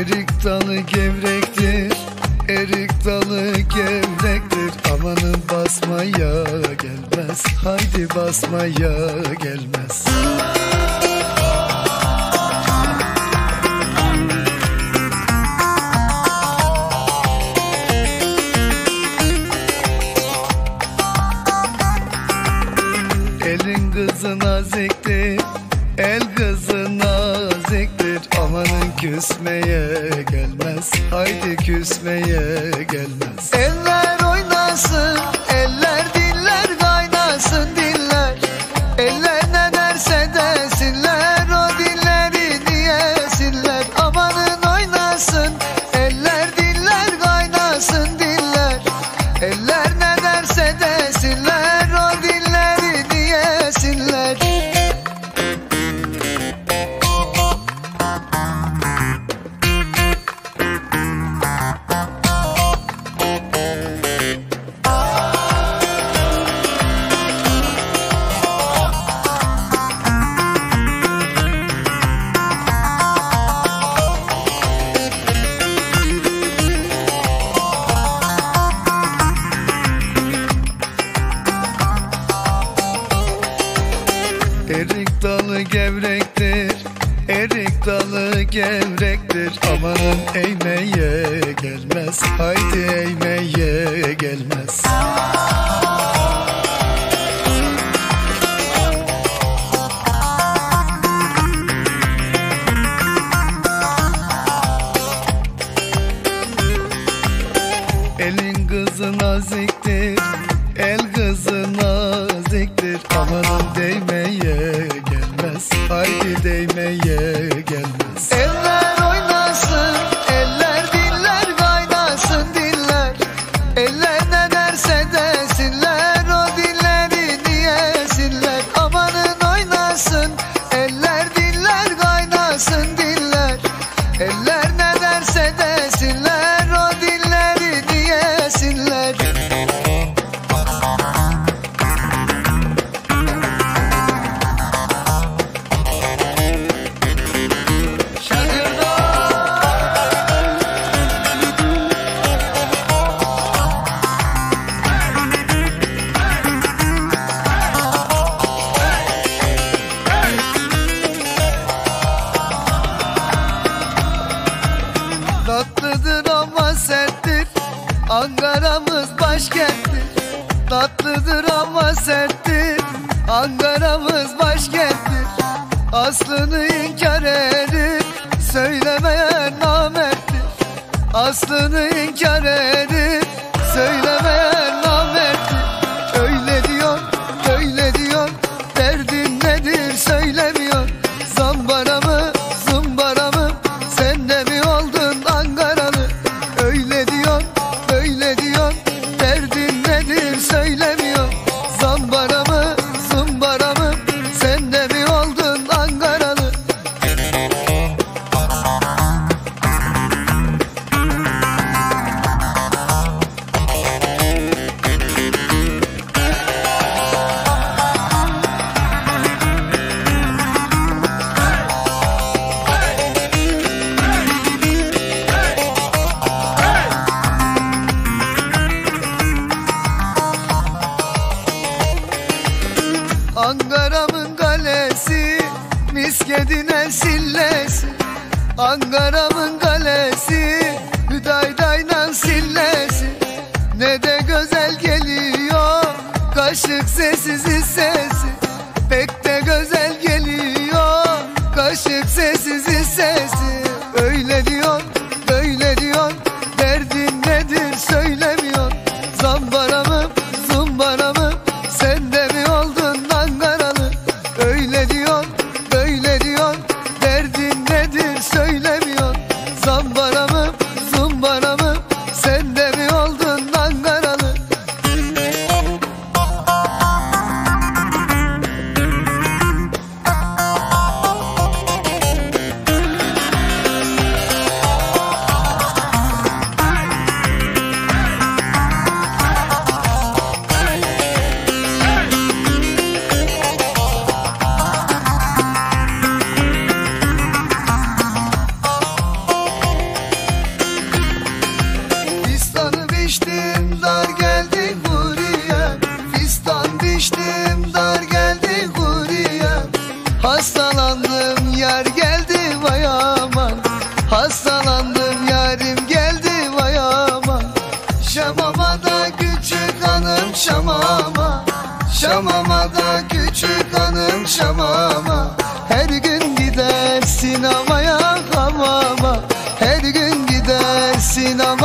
Erik dalı gevrektir, erik dalı gevrektir. Amanın basmaya gelmez, haydi basmaya gelmez. Elin kızı naziktir, el kızı naziktir. Amanın küsmeye gelmez, haydi küsmeye gelmez. Eller oynasın, eller diller kaynasın diller. Eller ne derse desinler, o dilleri diyesinler. Amanın oynasın, eller diller kaynasın diller. Eller ne derse desinler, o dilleri diyesinler. Erik dalı gevrektir, erik dalı gevrektir. Amanın eğmeye gelmez, haydi eğmeye gelmez. Elin kızı naziktir, el kızı naziktir. Amanın değmeye gelmez, haydi değmeye gelmez. Eller oynasın, eller diller kaynasın diller. Eller ne derse desinler, o dilleri diyesinler. Amanın oynasın, eller diller kaynasın diller. Eller ne derse desinler, o dilleri diyesinler. Tatlıdır ama serttir, Ankara'mız başkenttir. Tatlıdır ama serttir, Ankara'mız başkenttir. Aslını inkar edip söylemeyen namerttir. Aslını inkar edip söylemeyen namerttir. Öyle diyor, böyle diyor, derdin nedir söylemiyor. Zambara mı, zumbara mı, sen de mi oldun Ankaralı? Öyle diyor, böyle diyor, derdin nedir söylemiyor. Zambara mı, zumbara mı, sen de mi oldun Ankaralı? Ankara'mın kalesi, Miskedine sillesi. Ankara'mın kalesi, Hüdaydayla sillesi. Ne de güzel geliyor kaşık sessiz sesi. Pek de güzel geliyor kaşık sessiz sesi. Öyle diyor, böyle diyor, derdin nedir söylemiyor. Zambara mı, zumbara mı, sen de mi oldun Ankaralı? Öyle diyor, böyle diyor, derdin nedir söylemiyor. Zambara mı, zumbara mı, sen de mi oldun Ankaralı? Hastalandım yarim geldi vay aman. Şamama da küçük hanım şamama, şamama da küçük hanım şamama. Her gün gider sinemaya hamama, her gün gider sinemaya.